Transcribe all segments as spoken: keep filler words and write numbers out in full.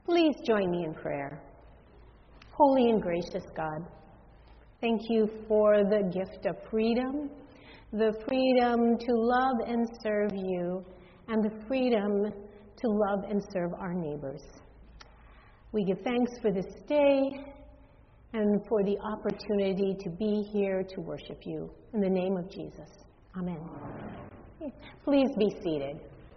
Please join me in prayer. Holy and gracious God, thank you for the gift of freedom, the freedom to love and serve you, and the freedom to love and serve our neighbors. We give thanks for this day and for the opportunity to be here to worship you. In the name of Jesus, amen. Amen. Please be seated.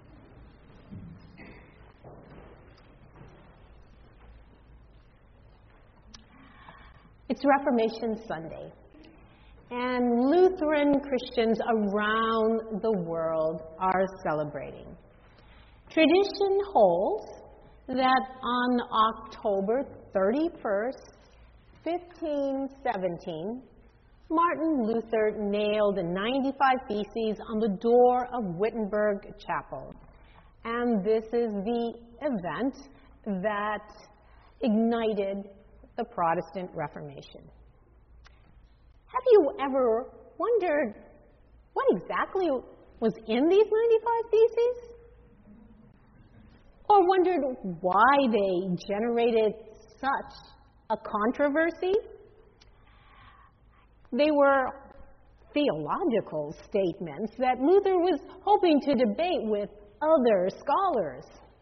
It's Reformation Sunday, and Lutheran Christians around the world are celebrating. Tradition holds that on October thirty-first, fifteen seventeen, Martin Luther nailed ninety-five Theses on the door of Wittenberg Chapel. And this is the event that ignited the Protestant Reformation. Have you ever wondered what exactly was in these ninety-five Theses? Or wondered why they generated such a controversy? They were theological statements that Luther was hoping to debate with other scholars.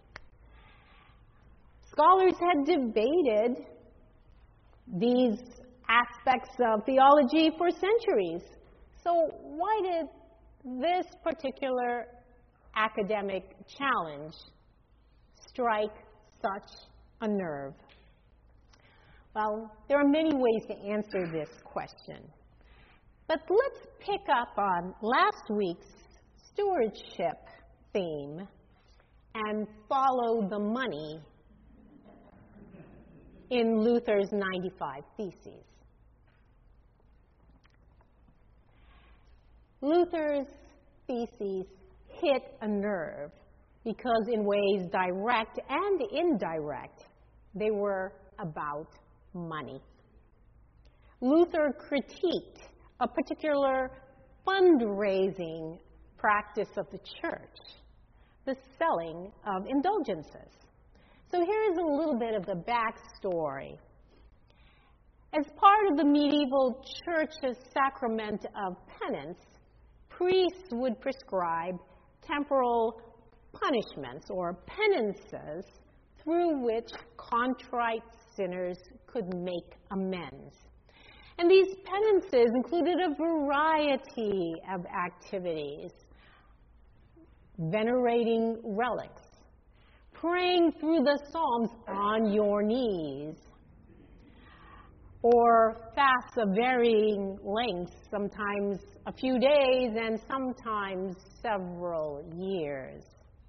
Scholars had debated these aspects of theology for centuries. So why did this particular academic challenge strike such a nerve? Well, there are many ways to answer this question. But let's pick up on last week's stewardship theme and follow the money in Luther's ninety-five Theses. Luther's theses hit a nerve because in ways direct and indirect, they were about money. Luther critiqued a particular fundraising practice of the church, the selling of indulgences. So here is a little bit of the backstory. As part of the medieval church's sacrament of penance, priests would prescribe temporal punishments or penances through which contrite sinners could make amends. And these penances included a variety of activities: venerating relics, praying through the Psalms on your knees, or fasts of varying lengths, sometimes a few days and sometimes several years.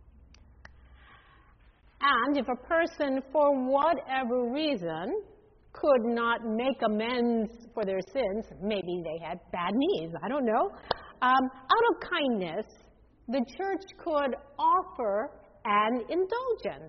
And if a person, for whatever reason, could not make amends for their sins, maybe they had bad knees, I don't know, um, out of kindness, the church could offer an indulgence.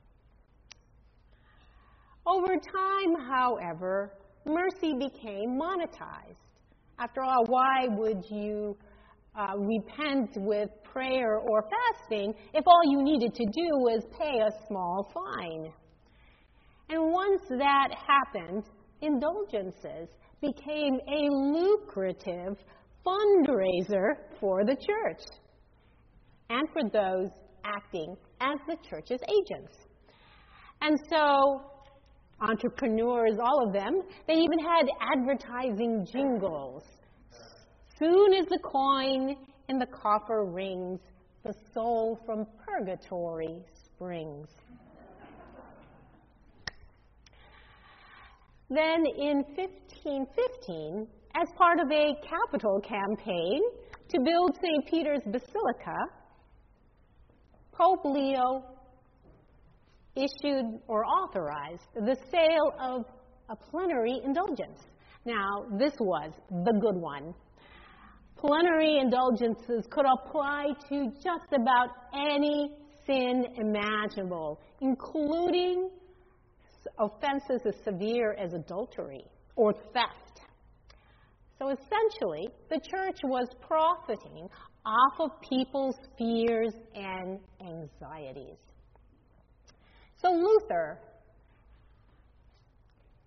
Over time, however, mercy became monetized. After all, why would you uh, repent with prayer or fasting if all you needed to do was pay a small fine? And once that happened, indulgences became a lucrative fundraiser for the church and for those acting as the church's agents. And so entrepreneurs, all of them, they even had advertising jingles. Soon as the coin in the coffer rings, the soul from purgatory springs. Then in fifteen fifteen, as part of a capital campaign to build Saint Peter's Basilica, Pope Leo issued or authorized the sale of a plenary indulgence. Now, this was the good one. Plenary indulgences could apply to just about any sin imaginable, including offenses as severe as adultery or theft. So essentially, the church was profiting off of people's fears and anxieties. So Luther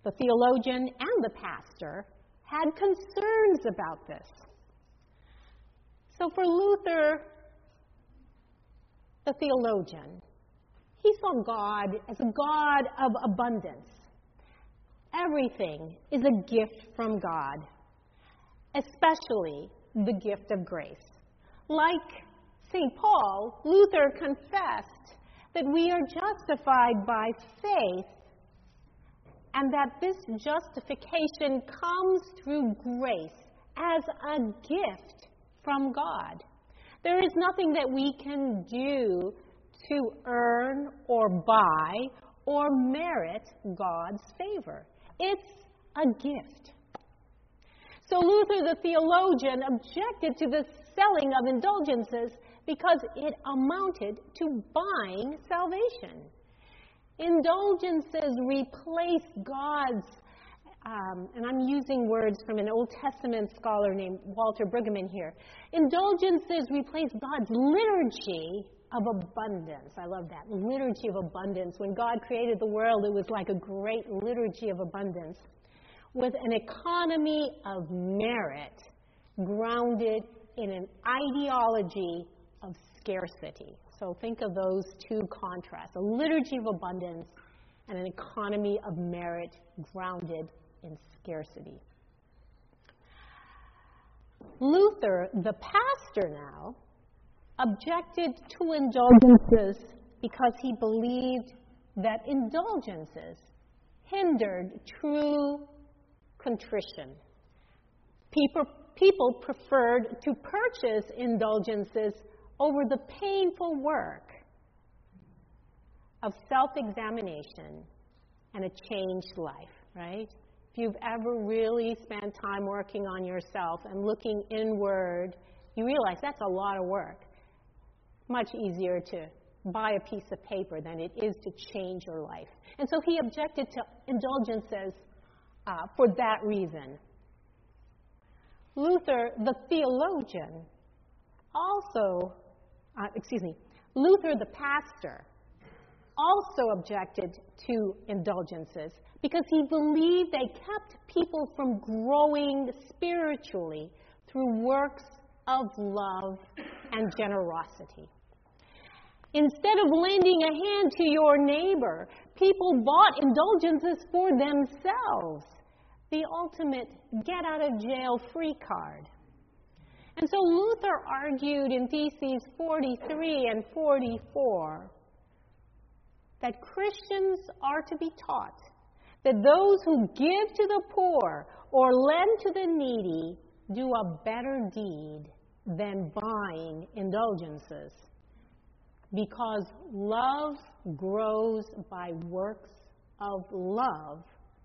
The theologian and the pastor had concerns about this. So for Luther, the theologian, he saw God as a God of abundance. Everything is a gift from God, especially the gift of grace. Like Saint Paul, Luther confessed that we are justified by faith and that this justification comes through grace as a gift from God. There is nothing that we can do to earn or buy or merit God's favor. It's a gift. So Luther, the theologian, objected to the selling of indulgences because it amounted to buying salvation. Indulgences replace God's, um, and I'm using words from an Old Testament scholar named Walter Brueggemann here. Indulgences replace God's liturgy of abundance. I love that, liturgy of abundance. When God created the world, it was like a great liturgy of abundance with an economy of merit grounded in an ideology of scarcity. So think of those two contrasts, a liturgy of abundance and an economy of merit grounded in scarcity. Luther, the pastor now, objected to indulgences because he believed that indulgences hindered true contrition. People, people preferred to purchase indulgences over the painful work of self-examination and a changed life, right? If you've ever really spent time working on yourself and looking inward, you realize that's a lot of work. Much easier to buy a piece of paper than it is to change your life. And so he objected to indulgences uh, for that reason. Luther, the theologian, also, uh, excuse me, Luther, the pastor, also objected to indulgences because he believed they kept people from growing spiritually through works of love and generosity. Instead of lending a hand to your neighbor, people bought indulgences for themselves, the ultimate get-out-of-jail-free card. And so Luther argued in Theses forty-three and forty-four that Christians are to be taught that those who give to the poor or lend to the needy do a better deed than buying indulgences, because love grows by works of love.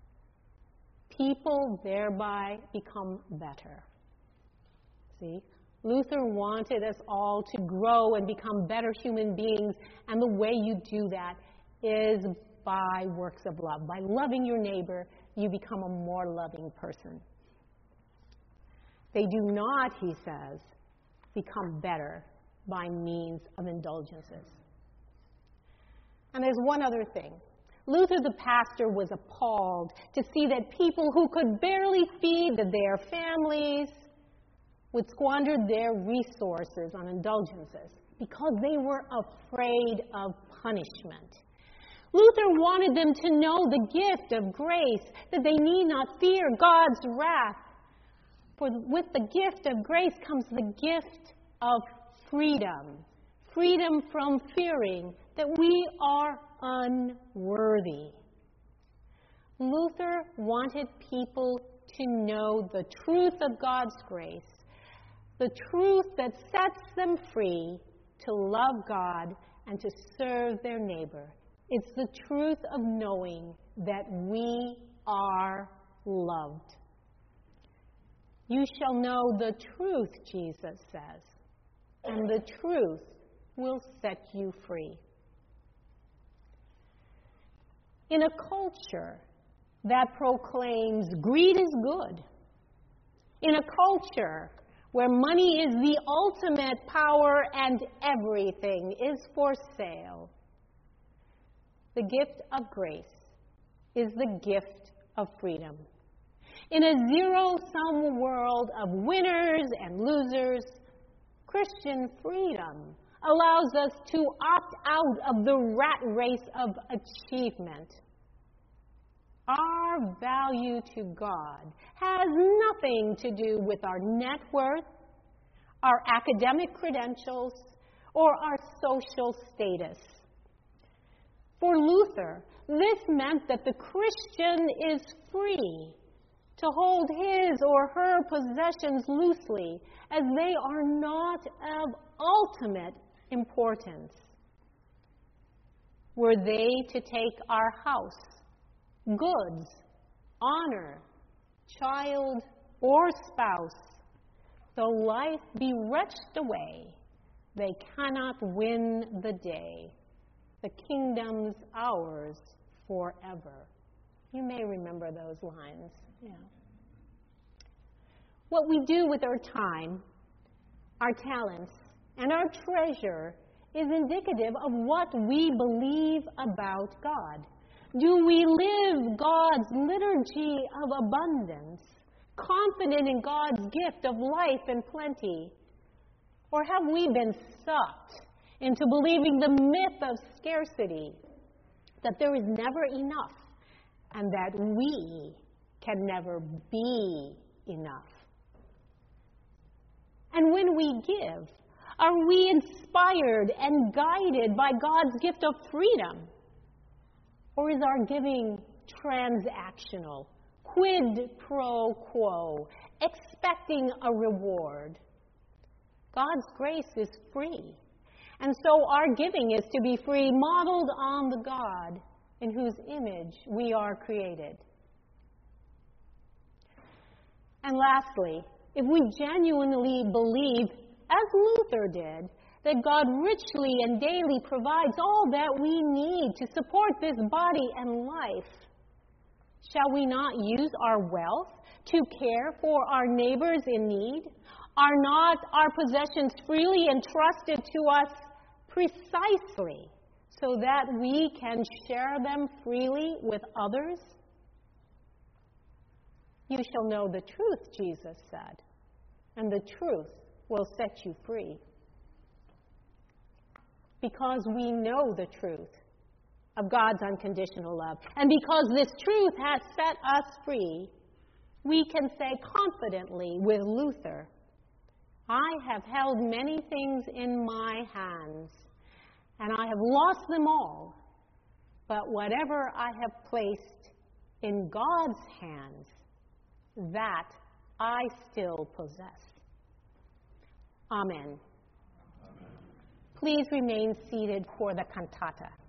People thereby become better. See? Luther wanted us all to grow and become better human beings, and the way you do that is by works of love. By loving your neighbor, you become a more loving person. They do not, he says, become better by means of indulgences. And there's one other thing. Luther the pastor was appalled to see that people who could barely feed their families would squander their resources on indulgences because they were afraid of punishment. Luther wanted them to know the gift of grace, that they need not fear God's wrath. For with the gift of grace comes the gift of freedom. Freedom from fearing that we are unworthy. Luther wanted people to know the truth of God's grace, the truth that sets them free to love God and to serve their neighbor. It's the truth of knowing that we are loved. You shall know the truth, Jesus says, and the truth will set you free. In a culture that proclaims greed is good, in a culture where money is the ultimate power and everything is for sale, the gift of grace is the gift of freedom. In a zero-sum world of winners and losers, Christian freedom allows us to opt out of the rat race of achievement. Our value to God has nothing to do with our net worth, our academic credentials, or our social status. For Luther, this meant that the Christian is free to hold his or her possessions loosely, as they are not of ultimate importance. Were they to take our house, goods, honor, child, or spouse, though life be wrenched away, they cannot win the day. The kingdom's ours forever. You may remember those lines. Yeah. What we do with our time, our talents, and our treasure is indicative of what we believe about God. Do we live God's liturgy of abundance, confident in God's gift of life and plenty? Or have we been sucked into believing the myth of scarcity, that there is never enough and that we can never be enough? And when we give, are we inspired and guided by God's gift of freedom? Or is our giving transactional, quid pro quo, expecting a reward? God's grace is free, and so our giving is to be free, modeled on the God in whose image we are created. And lastly, if we genuinely believe, as Luther did, that God richly and daily provides all that we need to support this body and life, shall we not use our wealth to care for our neighbors in need? Are not our possessions freely entrusted to us precisely so that we can share them freely with others? You shall know the truth, Jesus said, and the truth will set you free. Because we know the truth of God's unconditional love, and because this truth has set us free, we can say confidently with Luther, I have held many things in my hands, and I have lost them all, but whatever I have placed in God's hands, that I still possess. Amen. Amen. Please remain seated for the cantata.